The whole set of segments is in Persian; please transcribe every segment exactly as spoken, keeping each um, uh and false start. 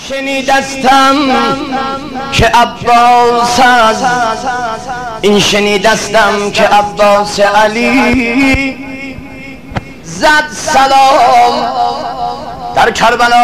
شنیدستم که عباس از این شنیدستم که عباس علی زد سلام در کربلا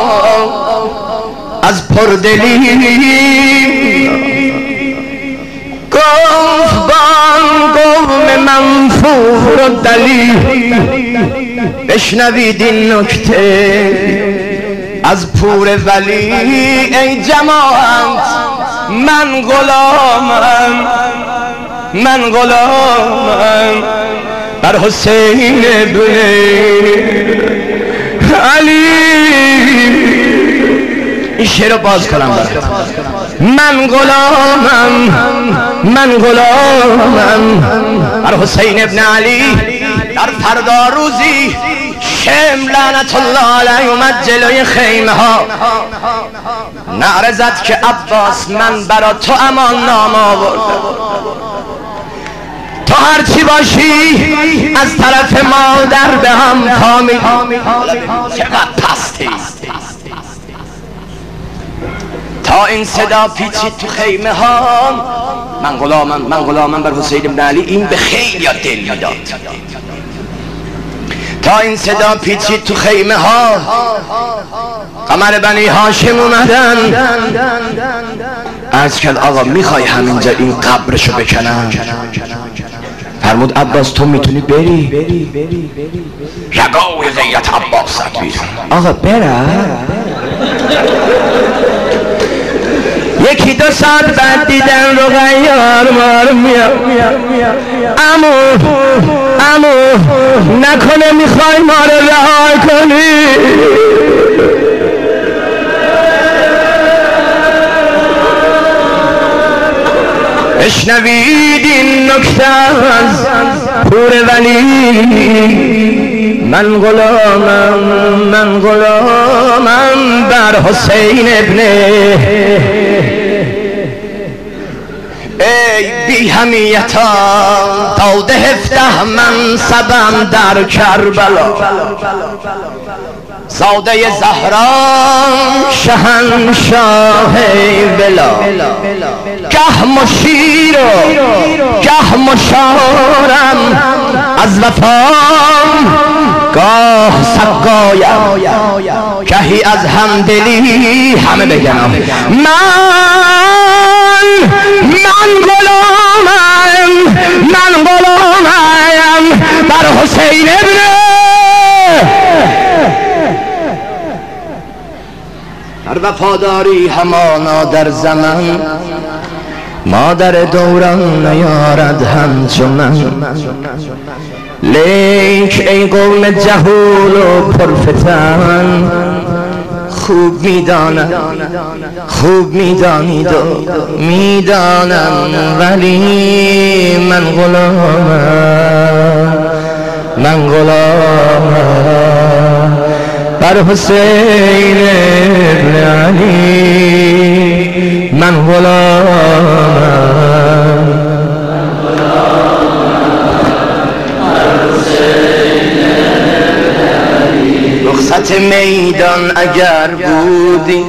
از پردلی گفت بان قوم منفور و دلی بشنوید این نکته از پور ولی ای جماعت من غلامم من غلامم بر حسین ابن علی. این شعر رو باز کنم برات. من غلامم من غلامم بر حسین ابن علی. در فردا روزی شم لعنت الله علیه اومد جلوی خیمه ها نعره زد که عباس من برا تو امان نام آوردم، تو هرچی باشی از طرف مادر به هم کامی. چقدر پستی تا این صدا پیچید تو خیمه ها من غلامم من غلامم بر حسین ابن علی. این به خیلی ها دل میداد. تا این صدا پیچید تو خیمه ها قمر بنی هاشم اومدن عرض کرد آقا میخوای همینجا این قبرشو بکنم؟ فرمود عباس تو میتونی بری؟ رگاوی غیرت عباس بیرون. آقا برم. یکی دو ساعت بعد دیدن رو غیار مار میاد امو امو نکنه میخوای ما رو رها کنی؟ اشنوید این نکته از پور ولی من غلامم من غلامم بر حسین ابن. ای بی همیتا داده هفته منصبم در کربلا زاده زهرا شهنشاه بلا گه مشیر و گه مشارم از وفام گاه سقایم گهی از همدلی. همه بگنم من من غلامم من غلامم بر حسین ابن. هر وفاداری همانا در زمان مادر دوران نیارد همچو من. لیک ای قوم جهول و پرفتن خوب میدانم خوب میدانید و میدانم ولی من غلامم من غلامم بر حسین ابن علی من غلامم. رخصت میدان اگر بودی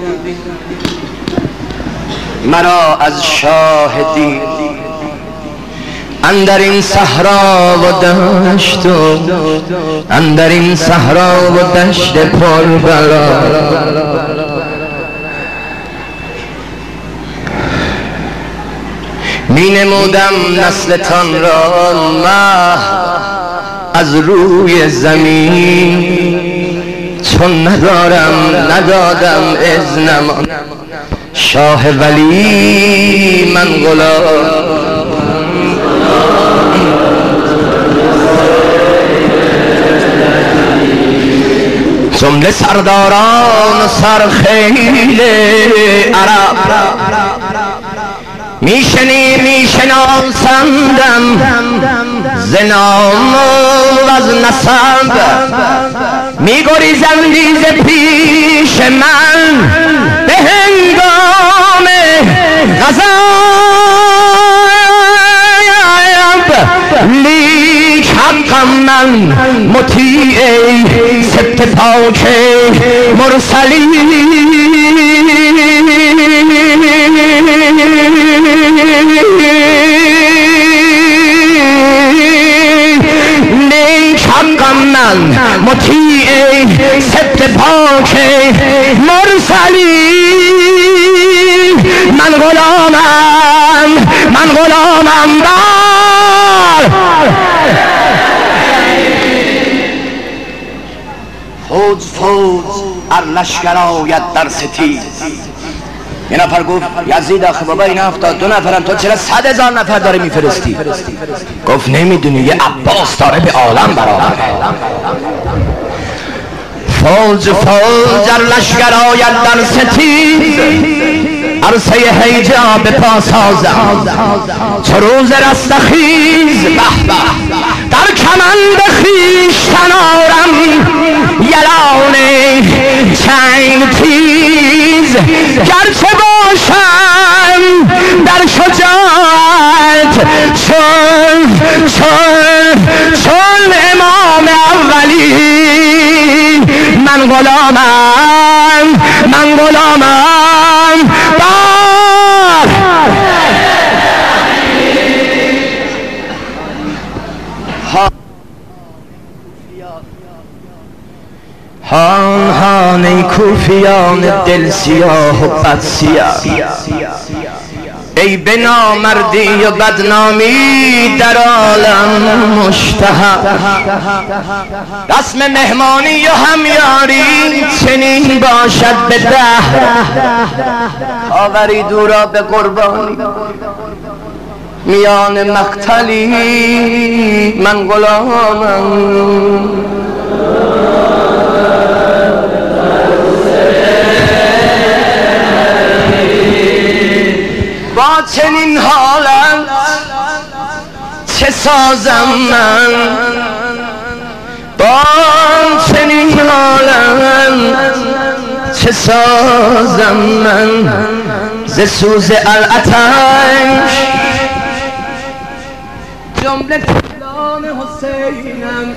مرا از شاهدی اندر این صحرا و دشت و اندر این صحرا و دشت پر بلا می نمودم نسلتان را محو از روی زمین چون ندارم ندادم اذنم شاه ولی من غلام. جمله سرداران و سرخیل عرب میشنی میشناسندم ز نام و از نسب میگریزندی ز پیش من به هنگام غضب لیک حقم من مطیع ست پاک مرسلین علی من غلامم من غلامم بر فوج فوج ار لشکر آید در ستیز. یه نفر گفت یزید آخه بابا این هفتاد دو نفرن تو چرا صد هزار نفر داره میفرستی؟ گفت نمیدونی یه عباس داره به عالم برابره. فوج فوج ار لشکر آید در ستیز عرصه هیجا به پا سازم چو روز رستخیز به به در کمند خویشتن آرم یلان چنگ تیز گرچه باشم در شجاعت چون چون چون امام اولی من غلامم من غلامم بر هان هان ای کوفیان دل سیاه و بد سیاه ای به نامردی و بدنامی در عالم مشتهر رسم مهمانی و همیاری چنین باشد به دهر آوری دورا به قربانی میان مقتلی من غلامم با چنین حالت چه سازم من با چنین حالت چه سازم من ز سوز العطش جمله تفلان حسینم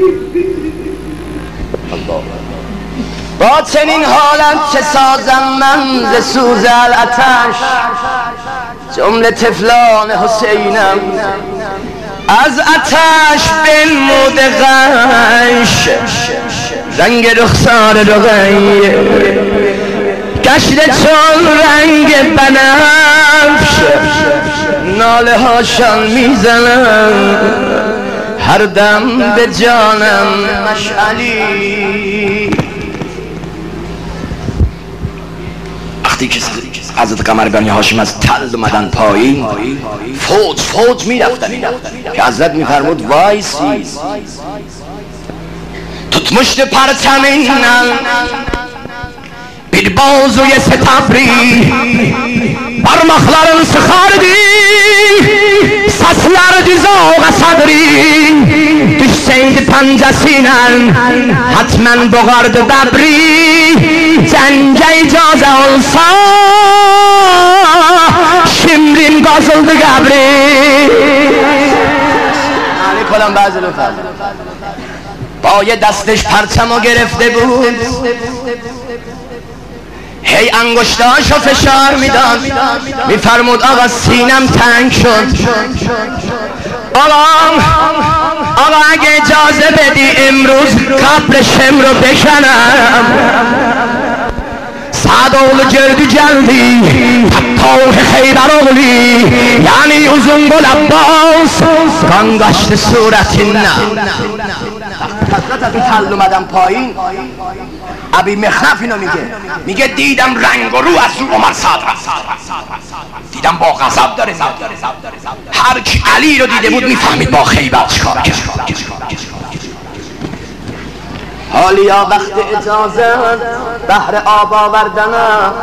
با چنین حالت چه سازم من ز سوز العطش جمله تفلان حسینم از آتش بنمود غش رنگ رخسار رقی گشته چون رنگ بنفش ناله هاشان میزنم هر دم به جانم مشعلی. وقتی که حضرت قمر بنی هاشم از تل اومدن پایین فوج فوج میرفتن که حضرت میفرمود وایسی تut مشت پرچمینم bir بازوی ستبری parmakların sıkardı saslardı zavga sadri düşseydi pancasıyla hatmen boğardı bebri cenge icaze olsa şimdin gazıldı gabri. کنم بعضی لطفا با یه دستش پرچمو گرفته بود هی انگشتاشو فشار میداد میفرمود آقا سینم تنگ شد آقا آقا اگه اجازه بدی امروز قبر شم رو بکنم سعد oğlu gördü geldi Fattah Xeyber oğlu yani uzun gol Abbas kan kaçtı suretinden. حضرت از تل اومدم پایین ابی مخنف اینو میگه میگه دیدم رنگ و رو از رو عمر صادق دیدم با غضب داره هر کی علی رو دیده بود میفهمید با خیبر چیکار کرد. حالیا وقت اجازه بحر آب آوردنم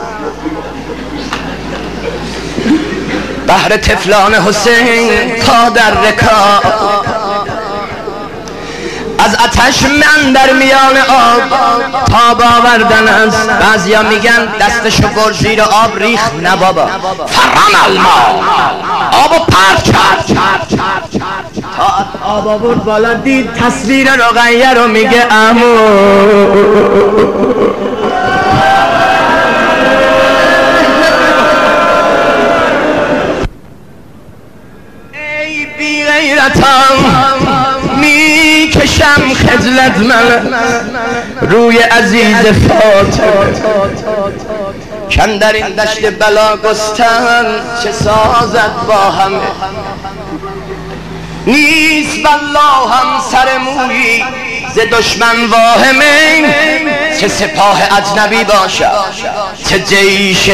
بحر تفلان حسین تا در رکاب از آتش من در میان آب تاب آوردن است. بعضیا میگن دستشو بر زیر آب ریخت نه بابا فرم الما آبو پرت کرد تا آب آورد بالا دید تصویر رقیه رو میگه عمو ای بی غیرتم میکشی بکشم خجلت من روی عزیز فاطمه کن در این دشت بلا گستن چه سازد با همه نیست والله هم سر مویی ز دشمن واهمه چه سپاه اجنبی باشد چه جیش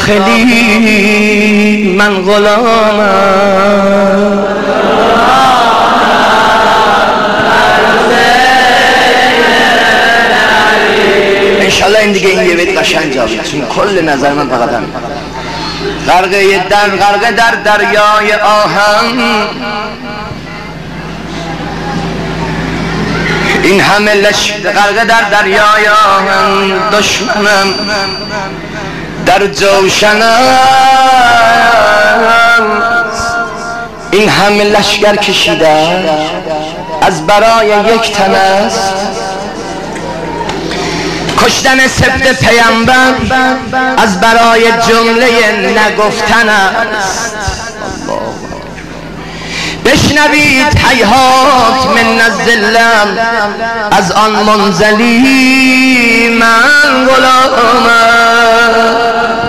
داخلی من غلامم انشالله این دیگه این یه بیت قشنگ جاوید چون کل نظر من فقط هم غرقه در غرقه در دریای آهم این همه لش غرقه در دریای آهم دشمنم در جوشنم این همه لشگر کشیده از برای یک تن است کشتن سبت پیامبر از برای جمله نگفتن است بشنوید هیهات من الظلم از آن منزلی من غلامم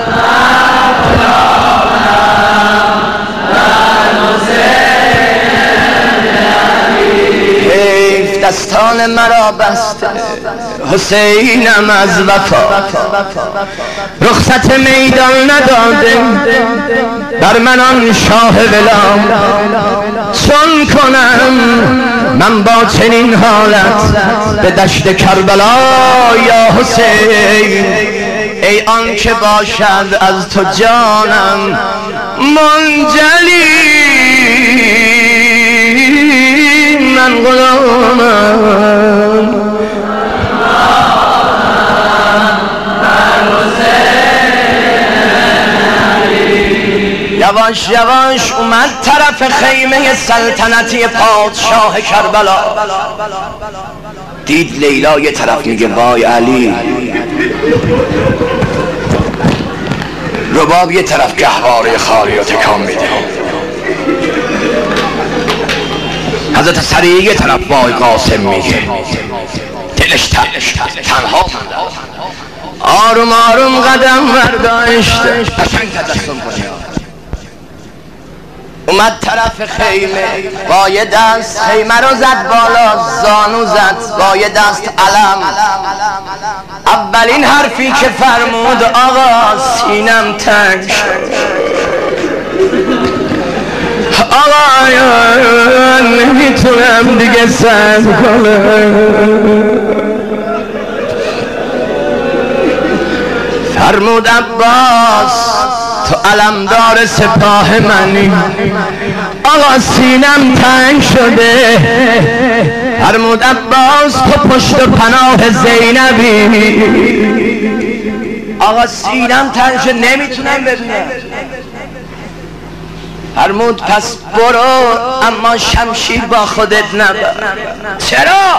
دستان مرا بسته حسینم از وفا رخصت میدان نداده بر من آن شاه ولام چون کنم من با چنین حالت به دشت کربلا یا حسین ای آن که باشد از تو جانم منجلی من غلامم یواش یواش اومد طرف خیمه سلطنتی پادشاه کربلا دید لیلا یه طرف میگه وای علی رباب یه طرف گهواره خالی رو تکان میده حضرت سریع یه طرف وای قاسم میگه دلش تنها آروم آروم قدم برداشته قشنگ تجسم کنه اومد طرف خیمه با یه دست خیمه رو زد بالا زانو زد با یه دست علم اولین حرفی که فرمود آقا سینم تنگ آقایان نمیتونم دیگه صبر کنم فرمود عباس تو علمدار سپاه منی آقا سینم تنگ شده فرمود عباس تو پشت و پناه زینبی آقا سینم تنگ شده نمیتونم ببینم فرمود پس برو اما شمشیر با خودت نبر چرا؟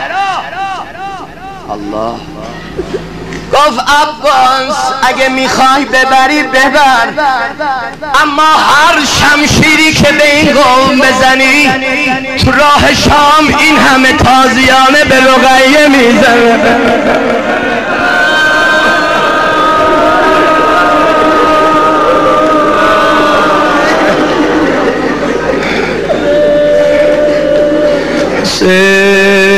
الله گفت عباس اگه میخوای ببری ببر اما هر شمشیری که به این قوم بزنی تو راه شام این همه تازیانه به رقیه میزنه say